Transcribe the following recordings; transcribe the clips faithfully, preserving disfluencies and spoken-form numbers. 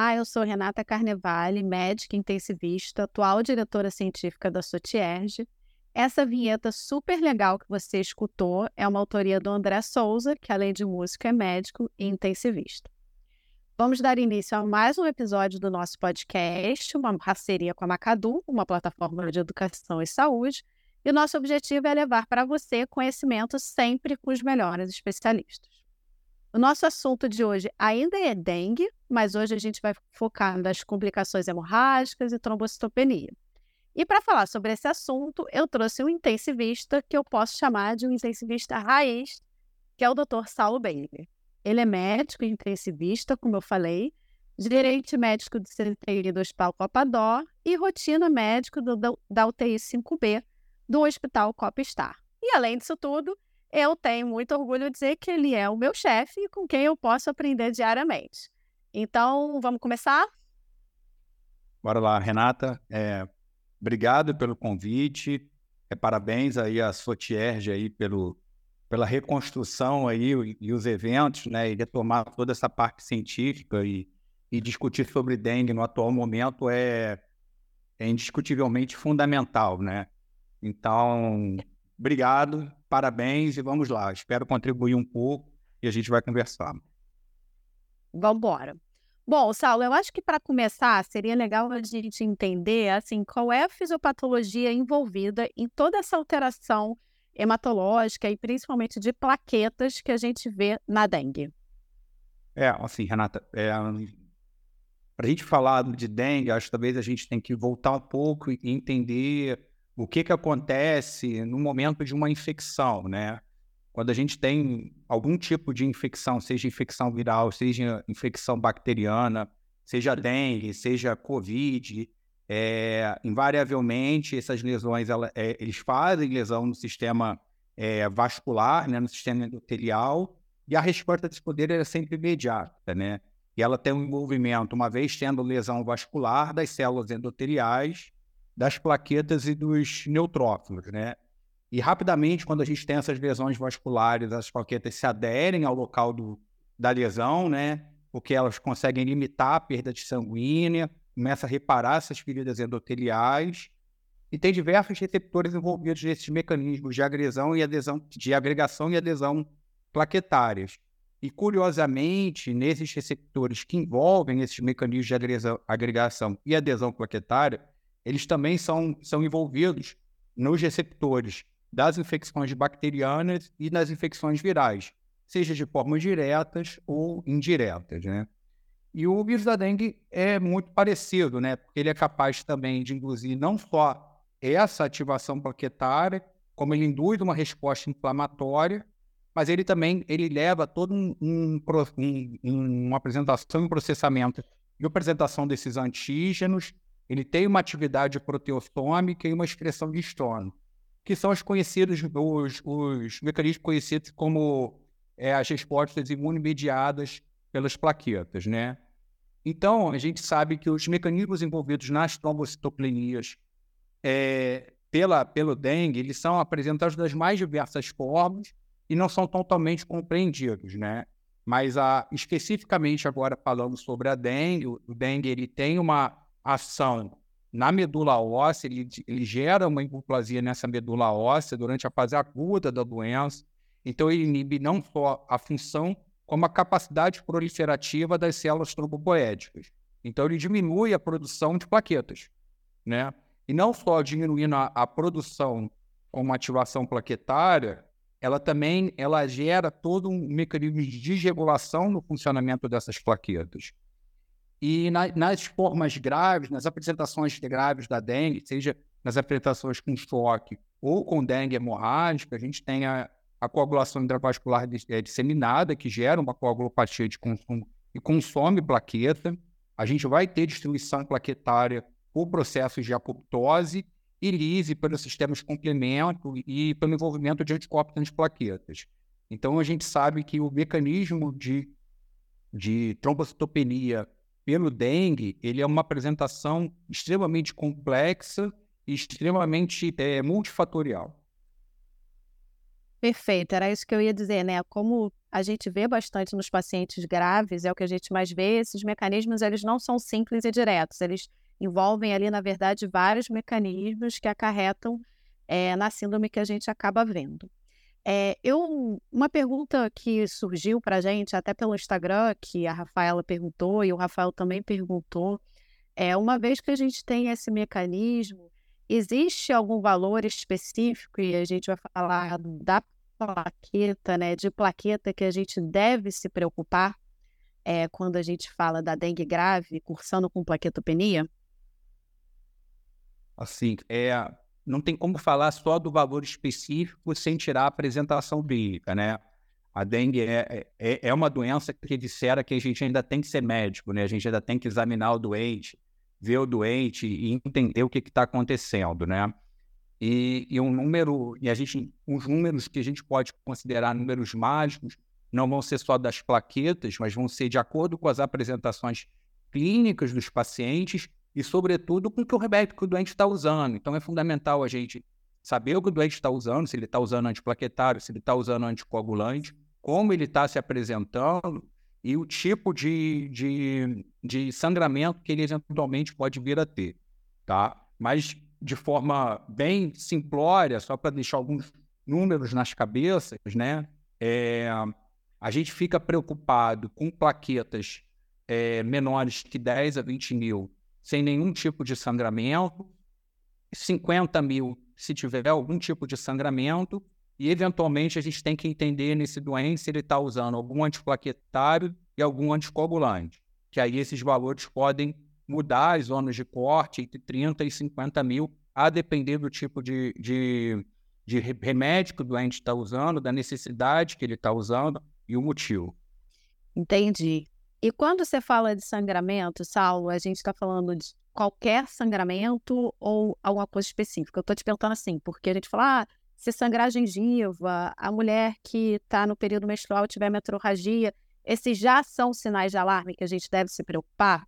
Olá, eu sou Renata Carnevale, médica intensivista, atual diretora científica da Sotierge. Essa vinheta super legal que você escutou é uma autoria do André Souza, que além de músico é médico e intensivista. Vamos dar início a mais um episódio do nosso podcast, uma parceria com a Macadu, uma plataforma de educação e saúde, e o nosso objetivo é levar para você conhecimento sempre com os melhores especialistas. O nosso assunto de hoje ainda é dengue, mas hoje a gente vai focar nas complicações hemorrágicas e trombocitopenia. E para falar sobre esse assunto, eu trouxe um intensivista que eu posso chamar de um intensivista raiz, que é o doutor Saulo Bailey. Ele é médico e intensivista, como eu falei, gerente médico de C T I do Hospital Copa Dó e rotina médico do, da U T I cinco B do Hospital Copa Star. E além disso tudo, eu tenho muito orgulho de dizer que ele é o meu chefe e com quem eu posso aprender diariamente. Então, vamos começar? Bora lá, Renata. É, obrigado pelo convite. É, parabéns aí à Sotierge aí pelo, pela reconstrução aí e, e os eventos, né? E retomar toda essa parte científica e, e discutir sobre dengue no atual momento é, é indiscutivelmente fundamental, né? Então, obrigado, parabéns e vamos lá. Espero contribuir um pouco e a gente vai conversar. Vamos embora. Bom, Saulo, eu acho que para começar seria legal a gente entender assim, qual é a fisiopatologia envolvida em toda essa alteração hematológica e principalmente de plaquetas que a gente vê na dengue. É, assim, Renata, é, para a gente falar de dengue, acho que talvez a gente tem que voltar um pouco e entender o que, que acontece no momento de uma infecção, né? Quando a gente tem algum tipo de infecção, seja infecção viral, seja infecção bacteriana, seja dengue, seja covid, é, invariavelmente essas lesões, ela, é, eles fazem lesão no sistema é, vascular, né, no sistema endotelial, e a resposta desse poder é sempre imediata, né? E ela tem um envolvimento, uma vez tendo lesão vascular, das células endoteliais, das plaquetas e dos neutrófilos, né? E rapidamente, quando a gente tem essas lesões vasculares, as plaquetas se aderem ao local do, da lesão, né? Porque elas conseguem limitar a perda de sanguínea, começa a reparar essas feridas endoteliais, e tem diversos receptores envolvidos nesses mecanismos de agressão e adesão, de agregação e adesão plaquetárias. E, curiosamente, nesses receptores que envolvem esses mecanismos de agressão, agregação e adesão plaquetária, eles também são, são envolvidos nos receptores das infecções bacterianas e das infecções virais, seja de formas diretas ou indiretas, né? E o vírus da dengue é muito parecido, né? Porque ele é capaz também de induzir não só essa ativação plaquetária, como ele induz uma resposta inflamatória, mas ele também ele leva todo um, um, um, uma apresentação e processamento e apresentação desses antígenos. Ele tem uma atividade proteostômica e uma expressão de histona, que são os conhecidos, os, os mecanismos conhecidos como é, as respostas imunomediadas pelas plaquetas, né? Então, a gente sabe que os mecanismos envolvidos nas trombocitopenias é, pela, pelo dengue, eles são apresentados das mais diversas formas e não são totalmente compreendidos, né? Mas, a, especificamente agora falando sobre a dengue, o dengue ele tem uma ação na medula óssea, ele, ele gera uma hipoplasia nessa medula óssea durante a fase aguda da doença. Então, ele inibe não só a função, como a capacidade proliferativa das células trombopoéticas. Então, ele diminui a produção de plaquetas, né? E não só diminuindo a, a produção com uma ativação plaquetária, ela também ela gera todo um mecanismo de desregulação no funcionamento dessas plaquetas. E na, nas formas graves, nas apresentações graves da dengue, seja nas apresentações com choque ou com dengue hemorrágica, a gente tem a, a coagulação intravascular disseminada, que gera uma coagulopatia de consumo e consome plaqueta. A gente vai ter destruição plaquetária por processos de apoptose e lise pelos sistemas de complemento e pelo envolvimento de anticorpos antiplaquetas. Então, a gente sabe que o mecanismo de, de trombocitopenia pelo dengue, ele é uma apresentação extremamente complexa e extremamente é, multifatorial. Perfeito, era isso que eu ia dizer, né, como a gente vê bastante nos pacientes graves, é o que a gente mais vê, esses mecanismos eles não são simples e diretos, eles envolvem ali, na verdade, vários mecanismos que acarretam, eh, na síndrome que a gente acaba vendo. Eh, eu uma pergunta que surgiu pra gente, até pelo Instagram, que a Rafaela perguntou e o Rafael também perguntou, é uma vez que a gente tem esse mecanismo, existe algum valor específico, e a gente vai falar da plaqueta, né, de plaqueta que a gente deve se preocupar, eh, quando a gente fala da dengue grave cursando com plaquetopenia? Assim, é, não tem como falar só do valor específico sem tirar a apresentação clínica, né? A dengue é, é, é uma doença que disseram que a gente ainda tem que ser médico, né? A gente ainda tem que examinar o doente, ver o doente e entender o que está acontecendo, né? E, e um número, e a gente, os números que a gente pode considerar números mágicos não vão ser só das plaquetas, mas vão ser de acordo com as apresentações clínicas dos pacientes e, sobretudo, com o que o remédio que o doente está usando. Então, é fundamental a gente saber o que o doente está usando, se ele está usando antiplaquetário, se ele está usando anticoagulante, como ele está se apresentando e o tipo de, de, de sangramento que ele eventualmente pode vir a ter, tá? Mas, de forma bem simplória, só para deixar alguns números nas cabeças, né? É, a gente fica preocupado com plaquetas é, menores que dez a vinte mil, sem nenhum tipo de sangramento, cinquenta mil se tiver algum tipo de sangramento, e eventualmente a gente tem que entender nesse doente se ele está usando algum antiplaquetário e algum anticoagulante, que aí esses valores podem mudar as zonas de corte entre trinta e cinquenta mil, a depender do tipo de, de, de remédio que o doente está usando, da necessidade que ele está usando e o motivo. Entendi. E quando você fala de sangramento, Saulo, a gente está falando de qualquer sangramento ou alguma coisa específica? Eu estou te perguntando assim, porque a gente fala, ah, se sangrar a gengiva, a mulher que está no período menstrual e tiver metrorragia, esses já são sinais de alarme que a gente deve se preocupar?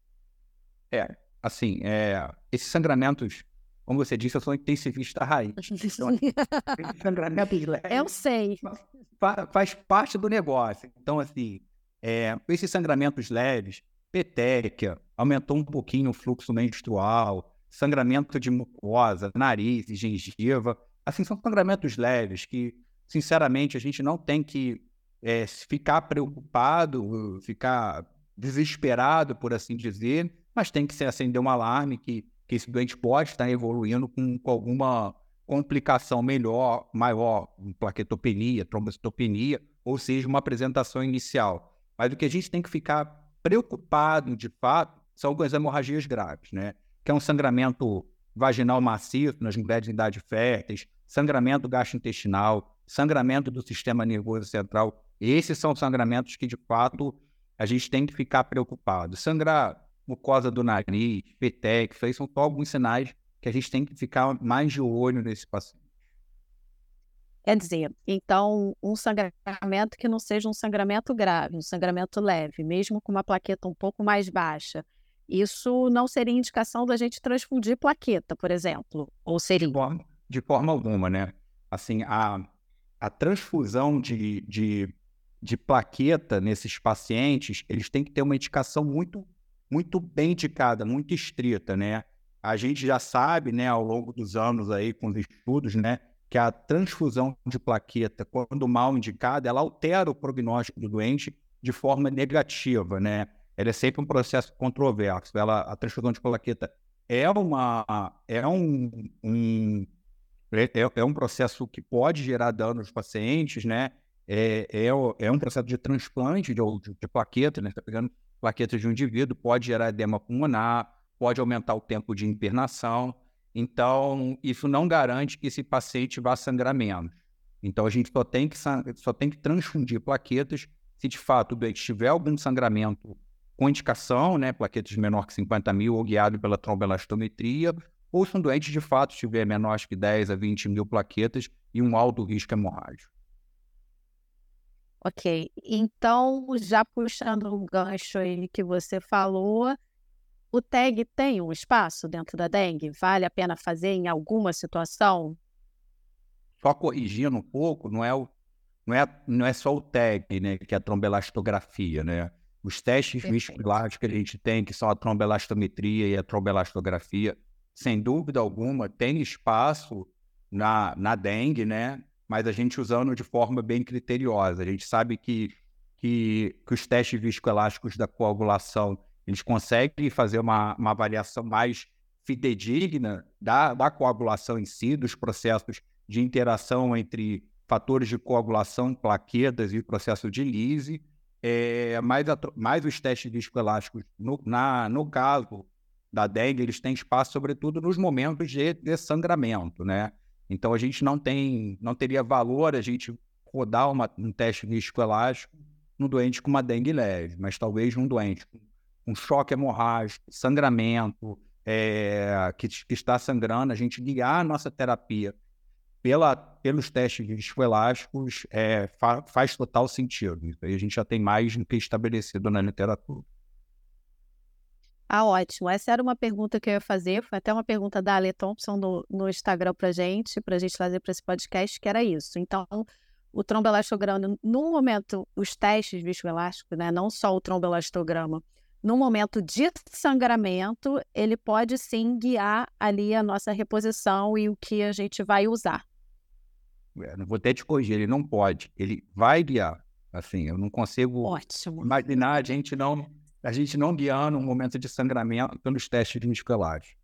É, assim, é, esses sangramentos, como você disse, eu sou intensivista raiz. Então, esses sangramentos Eu leves sei. fa- faz parte do negócio. Então, assim, é, esses sangramentos leves, peteca, aumentou um pouquinho o fluxo menstrual, sangramento de mucosa, nariz e gengiva. Assim, são sangramentos leves que, sinceramente, a gente não tem que é, ficar preocupado, ficar desesperado, por assim dizer, mas tem que se acender um alarme que, que esse doente pode estar evoluindo com, com alguma complicação melhor, maior, plaquetopenia, trombocitopenia, ou seja, uma apresentação inicial. Mas o que a gente tem que ficar preocupado, de fato, são as hemorragias graves, né? Que é um sangramento vaginal maciço nas mulheres em idade férteis, sangramento gastrointestinal, sangramento do sistema nervoso central. Esses são sangramentos que, de fato, a gente tem que ficar preocupado. Sangrar mucosa do nariz, peteca, isso aí são só alguns sinais que a gente tem que ficar mais de olho nesse paciente. Quer dizer, então, um sangramento que não seja um sangramento grave, um sangramento leve, mesmo com uma plaqueta um pouco mais baixa, isso não seria indicação da gente transfundir plaqueta, por exemplo? Ou De seria? forma, de forma alguma, né? Assim, a, a transfusão de, de, de plaqueta nesses pacientes, eles têm que ter uma indicação muito, muito bem indicada, muito estrita, né? A gente já sabe, né, ao longo dos anos aí, com os estudos, né, que a transfusão de plaqueta, quando mal indicada, ela altera o prognóstico do doente de forma negativa, né? Ela é sempre um processo controverso. Ela, a transfusão de plaqueta é uma é um, um é, é um processo que pode gerar dano aos pacientes, né? É, é, é um processo de transplante de, de, de plaqueta, né? Está pegando plaquetas de um indivíduo, pode gerar edema pulmonar, pode aumentar o tempo de internação. Então, isso não garante que esse paciente vá sangrar menos. Então, a gente só tem que, só tem que transfundir plaquetas se de fato o doente tiver algum sangramento com indicação, né, plaquetas menor que cinquenta mil ou guiado pela tromboelastometria, ou se um doente de fato tiver menor que dez a vinte mil plaquetas e um alto risco hemorrágico. Ok, então, já puxando o gancho aí que você falou, o TAG tem um espaço dentro da dengue? Vale a pena fazer em alguma situação? só corrigindo um pouco, não é, o, não é, não é só o T E G, né, que é a tromboelastografia, né? Os testes viscoelásticos que a gente tem, que são a tromboelastometria e a tromboelastografia, sem dúvida alguma, tem espaço na, na dengue, né? Mas a gente usando de forma bem criteriosa. A gente sabe que, que, que os testes viscoelásticos da coagulação, eles conseguem fazer uma, uma avaliação mais fidedigna da, da coagulação em si, dos processos de interação entre fatores de coagulação, plaquetas e processo de lise. É, mais, a, mais os testes viscoelásticos, no, na, no caso da dengue, eles têm espaço, sobretudo, nos momentos de, de sangramento, né? Então, a gente não tem, não teria valor a gente rodar uma, um teste viscoelástico num doente com uma dengue leve, mas talvez num doente com um choque hemorrágico, sangramento, é, que, que está sangrando, a gente guiar a nossa terapia Pela, pelos testes viscoelásticos é, fa, faz total sentido. Isso aí a gente já tem mais do que estabelecido na literatura. Ah, ótimo. Essa era uma pergunta que eu ia fazer. Foi até uma pergunta da Ale Thompson no, no Instagram para gente, para a gente fazer para esse podcast, que era isso. Então, o tromboelastograma, no momento, os testes viscoelásticos, né, não só o tromboelastograma, no momento de sangramento, ele pode sim guiar ali a nossa reposição e o que a gente vai usar. É, não vou até te corrigir, ele não pode, ele vai guiar. Assim, eu não consigo Ótimo. imaginar a gente não, a gente não guiando um momento de sangramento pelos testes viscoelásticos.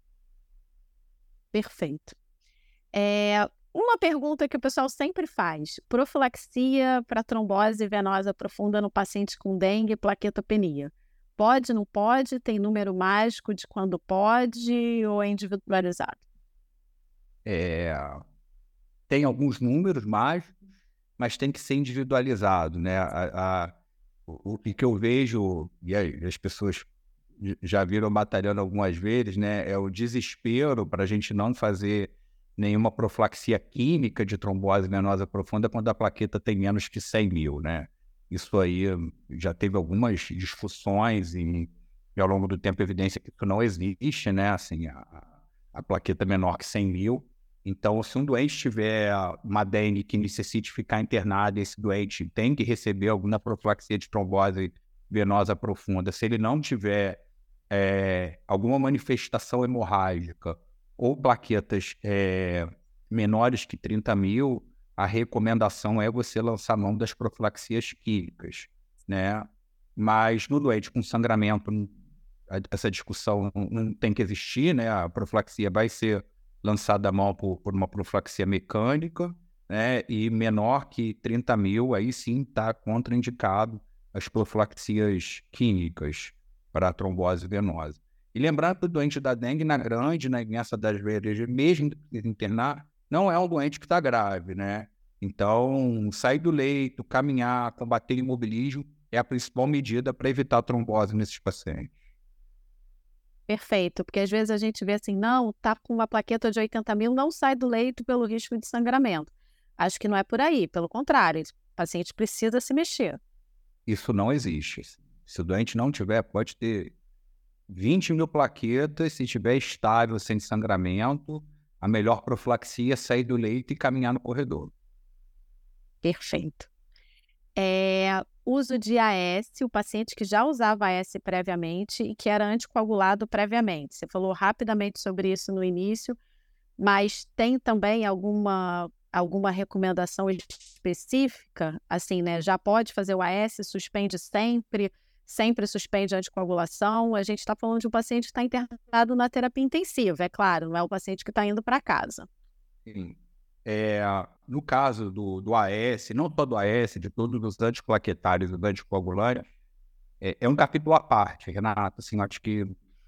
Perfeito. É, uma pergunta que o pessoal sempre faz: profilaxia para trombose venosa profunda no paciente com dengue e plaquetopenia. Pode, não pode? Tem número mágico de quando pode ou é individualizado? É, tem alguns números mágicos, mas tem que ser individualizado, né? A, a, o, o que eu vejo, e as pessoas já viram batalhando algumas vezes, né? É o desespero para a gente não fazer nenhuma profilaxia química de trombose venosa profunda quando a plaqueta tem menos que cem mil, né? Isso aí já teve algumas discussões e, e ao longo do tempo evidência que isso não existe, né? Assim, a, a plaqueta menor que cem mil. Então, se um doente tiver uma dengue que necessite ficar internado, esse doente tem que receber alguma profilaxia de trombose venosa profunda. Se ele não tiver é, alguma manifestação hemorrágica ou plaquetas é, menores que trinta mil, a recomendação é você lançar mão das profilaxias químicas, né? Mas no doente com sangramento, essa discussão não tem que existir, né? A profilaxia vai ser lançada à mão por, por uma profilaxia mecânica, né? E menor que trinta mil, aí sim está contraindicado as profilaxias químicas para a trombose venosa. E lembrando que o doente da dengue, na grande, na imensa das vezes, mesmo internar, não é um doente que está grave, né? Então, sair do leito, caminhar, combater imobilismo é a principal medida para evitar a trombose nesses pacientes. Perfeito, porque às vezes a gente vê assim, não, tá com uma plaqueta de oitenta mil, não sai do leito pelo risco de sangramento. Acho que não é por aí, pelo contrário, o paciente precisa se mexer. Isso não existe. Se o doente não tiver, pode ter vinte mil plaquetas, se estiver estável, sem sangramento, a melhor profilaxia é sair do leito e caminhar no corredor. Perfeito. É, uso de A S, o paciente que já usava A S previamente e que era anticoagulado previamente. Você falou rapidamente sobre isso no início, mas tem também alguma, alguma recomendação específica? Assim, né? Já pode fazer o A S, suspende sempre, sempre suspende a anticoagulação. A gente está falando de um paciente que está internado na terapia intensiva, é claro, não é o paciente que está indo para casa. Sim. É, no caso do, do A S, não só do A S, de todos os antiplaquetários e do anticoagulante, é, é um capítulo à parte, Renato. Assim, acho que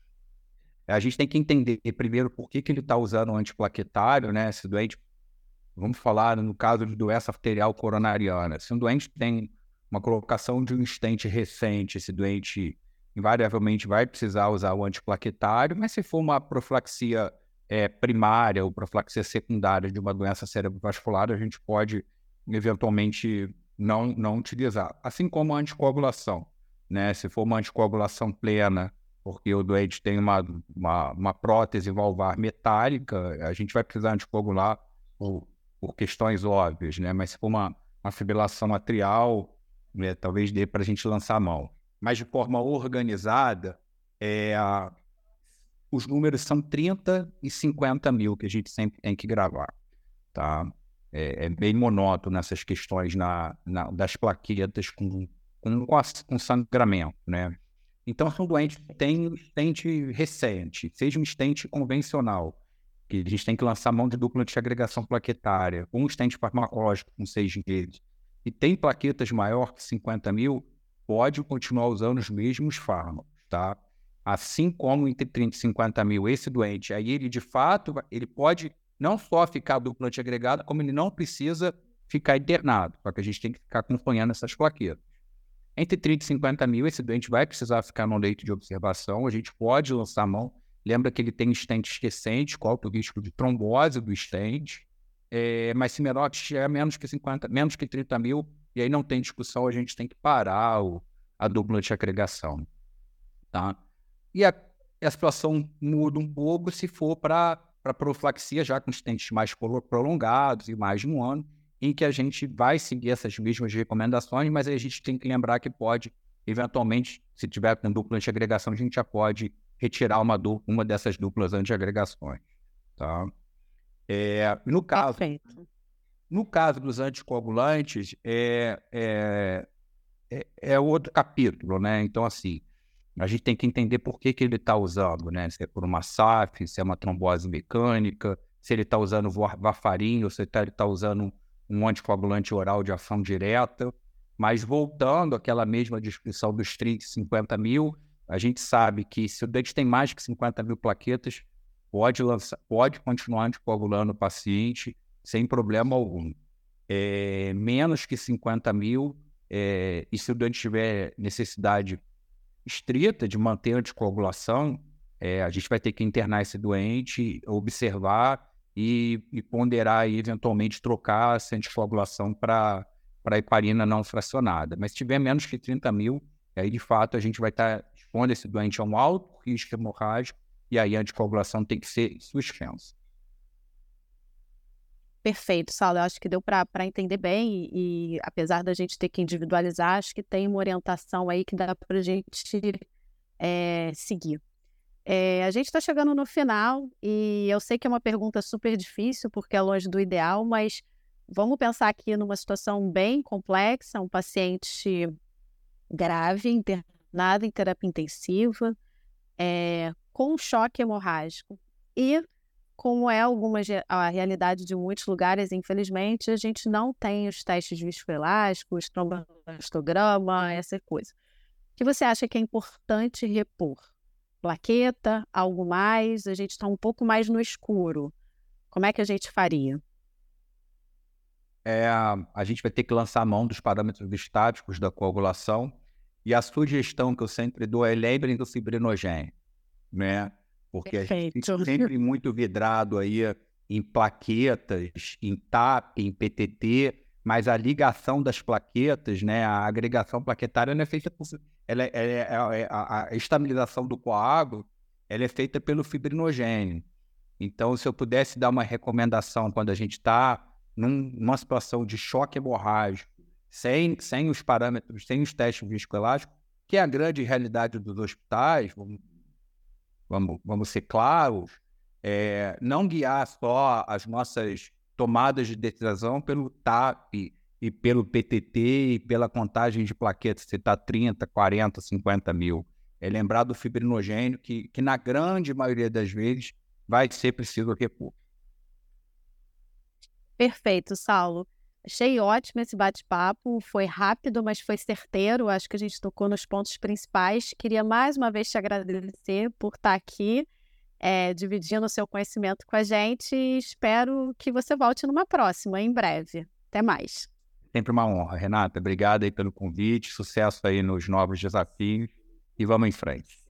a gente tem que entender primeiro por que, que ele está usando o antiplaquetário, né? Se o doente, vamos falar no caso de doença arterial coronariana, se um doente tem uma colocação de um stent recente, esse doente invariavelmente vai precisar usar o antiplaquetário, mas se for uma profilaxia é, primária ou profilaxia secundária de uma doença cerebrovascular, a gente pode eventualmente não, não utilizar. Assim como a anticoagulação, né? Se for uma anticoagulação plena, porque o doente tem uma, uma, uma prótese valvar metálica, a gente vai precisar anticoagular o, por questões óbvias, né? Mas se for uma, uma fibrilação atrial, né, talvez dê para a gente lançar a mão. Mas de forma organizada, é, a, os números são trinta e cinquenta mil que a gente sempre tem que gravar, tá? É, é bem monótono nessas questões na, na, das plaquetas com, com, com sangramento, né? Então, se um doente tem um stent recente, seja um stent convencional, que a gente tem que lançar mão de dupla antiagregação plaquetária, um stent farmacológico com seis vezes, e tem plaquetas maior que cinquenta mil, pode continuar usando os mesmos fármacos, tá? Assim como entre trinta e cinquenta mil esse doente, aí ele de fato, ele pode não só ficar dupla antiagregada, como ele não precisa ficar internado, só que a gente tem que ficar acompanhando essas plaquetas. Entre trinta e cinquenta mil, esse doente vai precisar ficar no leito de observação, a gente pode lançar a mão. Lembra que ele tem stent esquecente, com alto risco de trombose do stent, é, mas se menor é menos que cinquenta, menos que trinta mil, e aí não tem discussão, a gente tem que parar o, a dupla antiagregação, tá? E a, a situação muda um pouco se for para profilaxia, já com stents mais prolongados e mais de um ano, em que a gente vai seguir essas mesmas recomendações, mas aí a gente tem que lembrar que pode, eventualmente, se tiver com dupla antiagregação, a gente já pode retirar uma, du- uma dessas duplas antiagregações, tá? É, no caso, Perfeito. no caso dos anticoagulantes, é, é, é, é outro capítulo, né? Então, assim, a gente tem que entender por que, que ele está usando, né? Se é por uma S A F, se é uma trombose mecânica, se ele está usando varfarina, ou se ele está usando um anticoagulante oral de ação direta. Mas voltando àquela mesma descrição dos trinta e cinquenta mil, a gente sabe que se o doente tem mais que cinquenta mil plaquetas, pode, lançar, pode continuar anticoagulando o paciente sem problema algum. É, menos que cinquenta mil, é, e se o doente tiver necessidade estrita de manter a anticoagulação, é, a gente vai ter que internar esse doente, observar e, e ponderar e eventualmente trocar essa anticoagulação para para heparina não fracionada. Mas se tiver menos que trinta mil, aí de fato a gente vai estar expondo esse doente a um alto risco hemorrágico e aí a anticoagulação tem que ser suspensa. Perfeito, Saulo. Eu acho que deu para entender bem e, e, apesar da gente ter que individualizar, acho que tem uma orientação aí que dá para a gente é, seguir. É, a gente está chegando no final e eu sei que é uma pergunta super difícil porque é longe do ideal, mas vamos pensar aqui numa situação bem complexa, um paciente grave, internado em terapia intensiva, é, com choque hemorrágico e como é alguma a realidade de muitos lugares, infelizmente, a gente não tem os testes viscoelásticos, tromboelastograma, essa coisa. O que você acha que é importante repor? Plaqueta, algo mais? A gente está um pouco mais no escuro. Como é que a gente faria? É, a gente vai ter que lançar a mão dos parâmetros estáticos da coagulação e a sugestão que eu sempre dou é lembrem do fibrinogênio, né? Porque a gente Perfeito. fica sempre muito vidrado aí em plaquetas, em T A P, em P T T, mas a ligação das plaquetas, né, a agregação plaquetária não é feita por... Ela, é, é, é, a, a estabilização do coágulo, ela é feita pelo fibrinogênio. Então, se eu pudesse dar uma recomendação quando a gente está num, numa situação de choque hemorrágico, sem, sem os parâmetros, sem os testes viscoelásticos, que é a grande realidade dos hospitais, vamos Vamos, vamos ser claros, é, não guiar só as nossas tomadas de decisão pelo T A P e pelo P T T e pela contagem de plaquetas, se está trinta, quarenta, cinquenta mil. É lembrar do fibrinogênio, que, que na grande maioria das vezes vai ser preciso repor. Perfeito, Saulo. Achei ótimo esse bate-papo, foi rápido, mas foi certeiro. Acho que a gente tocou nos pontos principais. Queria mais uma vez te agradecer por estar aqui, é, dividindo o seu conhecimento com a gente. E espero que você volte numa próxima, em breve. Até mais. Sempre uma honra, Renata. Obrigado aí pelo convite, sucesso aí nos novos desafios e vamos em frente.